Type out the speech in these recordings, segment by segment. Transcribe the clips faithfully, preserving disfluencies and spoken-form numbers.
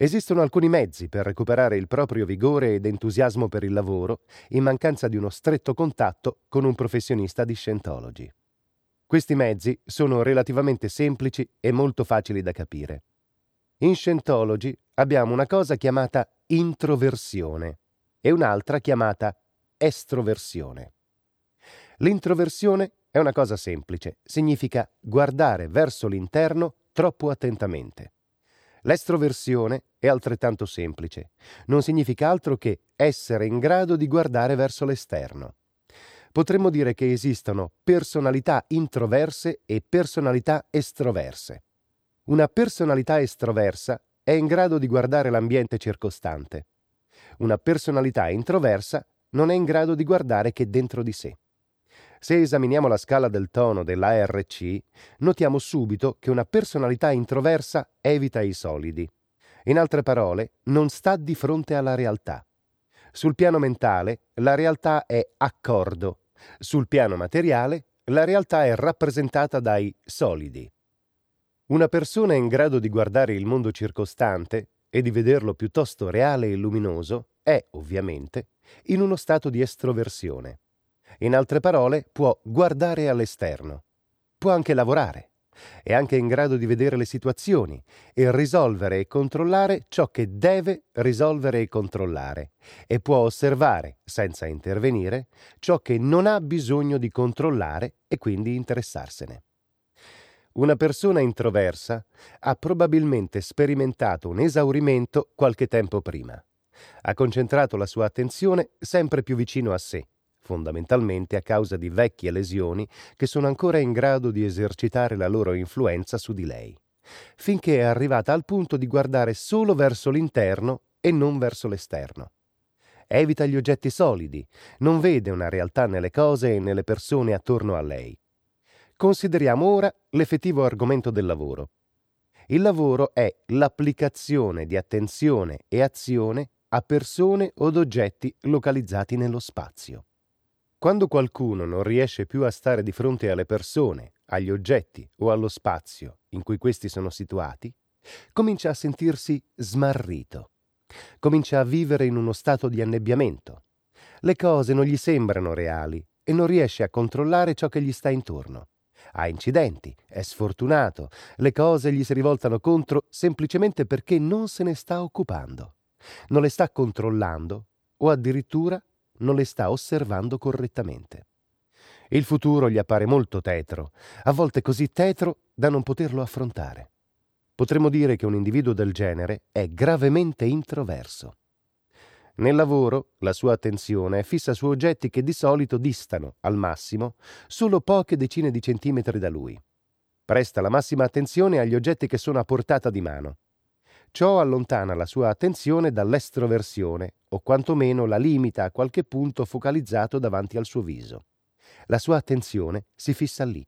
Esistono alcuni mezzi per recuperare il proprio vigore ed entusiasmo per il lavoro in mancanza di uno stretto contatto con un professionista di Scientology. Questi mezzi sono relativamente semplici e molto facili da capire. In Scientology abbiamo una cosa chiamata introversione e un'altra chiamata estroversione. L'introversione è una cosa semplice, significa guardare verso l'interno troppo attentamente. L'estroversione è altrettanto semplice, non significa altro che essere in grado di guardare verso l'esterno. Potremmo dire che esistono personalità introverse e personalità estroverse. Una personalità estroversa è in grado di guardare l'ambiente circostante. Una personalità introversa non è in grado di guardare che dentro di sé. Se esaminiamo la scala del tono dell'A R C, notiamo subito che una personalità introversa evita i solidi. In altre parole, non sta di fronte alla realtà. Sul piano mentale, la realtà è accordo. Sul piano materiale, la realtà è rappresentata dai solidi. Una persona in grado di guardare il mondo circostante e di vederlo piuttosto reale e luminoso è, ovviamente, in uno stato di estroversione. In altre parole, può guardare all'esterno. Può anche lavorare. È anche in grado di vedere le situazioni e risolvere e controllare ciò che deve risolvere e controllare, e può osservare, senza intervenire, ciò che non ha bisogno di controllare e quindi interessarsene. Una persona introversa ha probabilmente sperimentato un esaurimento qualche tempo prima. Ha concentrato la sua attenzione sempre più vicino a sé, fondamentalmente a causa di vecchie lesioni che sono ancora in grado di esercitare la loro influenza su di lei, finché è arrivata al punto di guardare solo verso l'interno e non verso l'esterno. Evita gli oggetti solidi, non vede una realtà nelle cose e nelle persone attorno a lei. Consideriamo ora l'effettivo argomento del lavoro. Il lavoro è l'applicazione di attenzione e azione a persone od oggetti localizzati nello spazio. Quando qualcuno non riesce più a stare di fronte alle persone, agli oggetti o allo spazio in cui questi sono situati, comincia a sentirsi smarrito. Comincia a vivere in uno stato di annebbiamento. Le cose non gli sembrano reali e non riesce a controllare ciò che gli sta intorno. Ha incidenti, è sfortunato, le cose gli si rivoltano contro semplicemente perché non se ne sta occupando. Non le sta controllando o addirittura non le sta osservando correttamente. Il futuro gli appare molto tetro, a volte così tetro da non poterlo affrontare. Potremmo dire che un individuo del genere è gravemente introverso. Nel lavoro, la sua attenzione è fissa su oggetti che di solito distano, al massimo, solo poche decine di centimetri da lui. Presta la massima attenzione agli oggetti che sono a portata di mano. Ciò allontana la sua attenzione dall'estroversione, o quantomeno la limita a qualche punto focalizzato davanti al suo viso. La sua attenzione si fissa lì.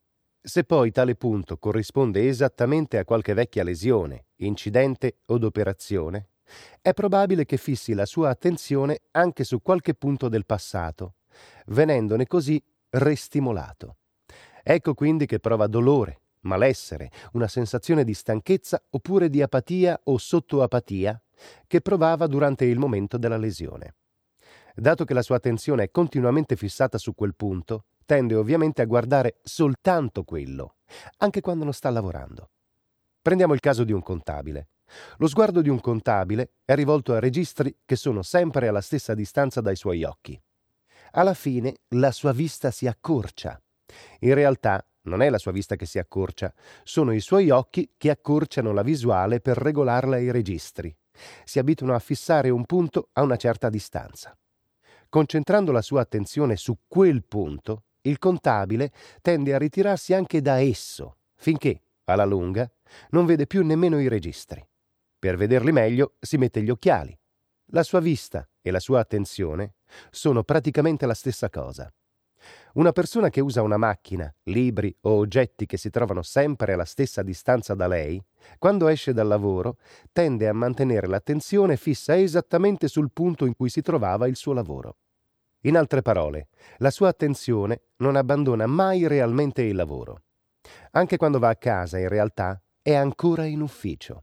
Se poi tale punto corrisponde esattamente a qualche vecchia lesione, incidente od operazione, è probabile che fissi la sua attenzione anche su qualche punto del passato, venendone così restimolato. Ecco quindi che prova dolore, malessere, una sensazione di stanchezza oppure di apatia o sottoapatia che provava durante il momento della lesione. Dato che la sua attenzione è continuamente fissata su quel punto, tende ovviamente a guardare soltanto quello, anche quando non sta lavorando. Prendiamo il caso di un contabile. Lo sguardo di un contabile è rivolto a registri che sono sempre alla stessa distanza dai suoi occhi. Alla fine la sua vista si accorcia. In realtà non è la sua vista che si accorcia, sono i suoi occhi che accorciano la visuale per regolarla ai registri. Si abituano a fissare un punto a una certa distanza. Concentrando la sua attenzione su quel punto, il contabile tende a ritirarsi anche da esso, finché, alla lunga, non vede più nemmeno i registri. Per vederli meglio si mette gli occhiali. La sua vista e la sua attenzione sono praticamente la stessa cosa. Una persona che usa una macchina, libri o oggetti che si trovano sempre alla stessa distanza da lei, quando esce dal lavoro, tende a mantenere l'attenzione fissa esattamente sul punto in cui si trovava il suo lavoro. In altre parole, la sua attenzione non abbandona mai realmente il lavoro. Anche quando va a casa, in realtà, è ancora in ufficio.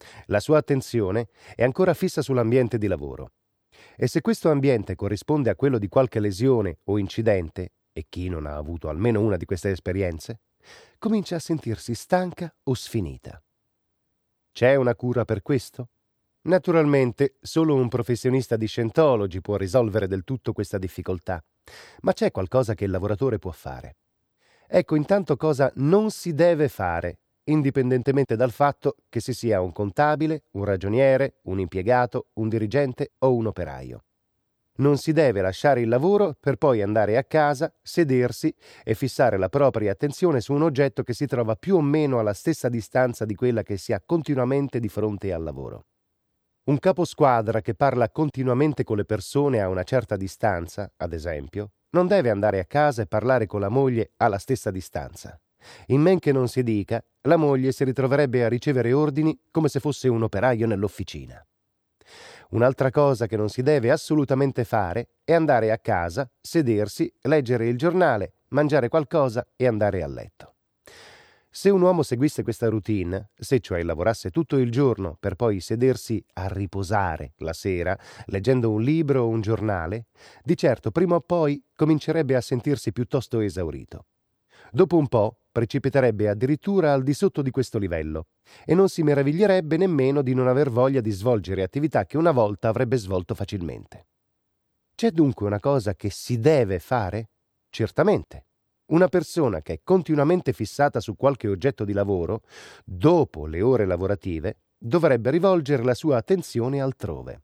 La sua attenzione è ancora fissa sull'ambiente di lavoro. E se questo ambiente corrisponde a quello di qualche lesione o incidente, e chi non ha avuto almeno una di queste esperienze, comincia a sentirsi stanca o sfinita. C'è una cura per questo? Naturalmente, solo un professionista di Scientology può risolvere del tutto questa difficoltà, ma c'è qualcosa che il lavoratore può fare. Ecco intanto cosa non si deve fare, indipendentemente dal fatto che si sia un contabile, un ragioniere, un impiegato, un dirigente o un operaio. Non si deve lasciare il lavoro per poi andare a casa, sedersi e fissare la propria attenzione su un oggetto che si trova più o meno alla stessa distanza di quella che si ha continuamente di fronte al lavoro. Un caposquadra che parla continuamente con le persone a una certa distanza, ad esempio, non deve andare a casa e parlare con la moglie alla stessa distanza. In men che non si dica, la moglie si ritroverebbe a ricevere ordini come se fosse un operaio nell'officina. Un'altra cosa che non si deve assolutamente fare è andare a casa, sedersi, leggere il giornale, mangiare qualcosa e andare a letto. Se un uomo seguisse questa routine, se cioè lavorasse tutto il giorno per poi sedersi a riposare la sera, leggendo un libro o un giornale, di certo prima o poi comincerebbe a sentirsi piuttosto esaurito. Dopo un po' precipiterebbe addirittura al di sotto di questo livello e non si meraviglierebbe nemmeno di non aver voglia di svolgere attività che una volta avrebbe svolto facilmente. C'è dunque una cosa che si deve fare? Certamente. Una persona che è continuamente fissata su qualche oggetto di lavoro, dopo le ore lavorative, dovrebbe rivolgere la sua attenzione altrove.